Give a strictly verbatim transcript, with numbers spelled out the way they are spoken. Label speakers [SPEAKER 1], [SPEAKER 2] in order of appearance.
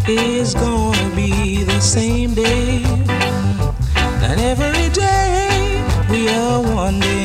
[SPEAKER 1] is gonna be the same day. And every day we are one day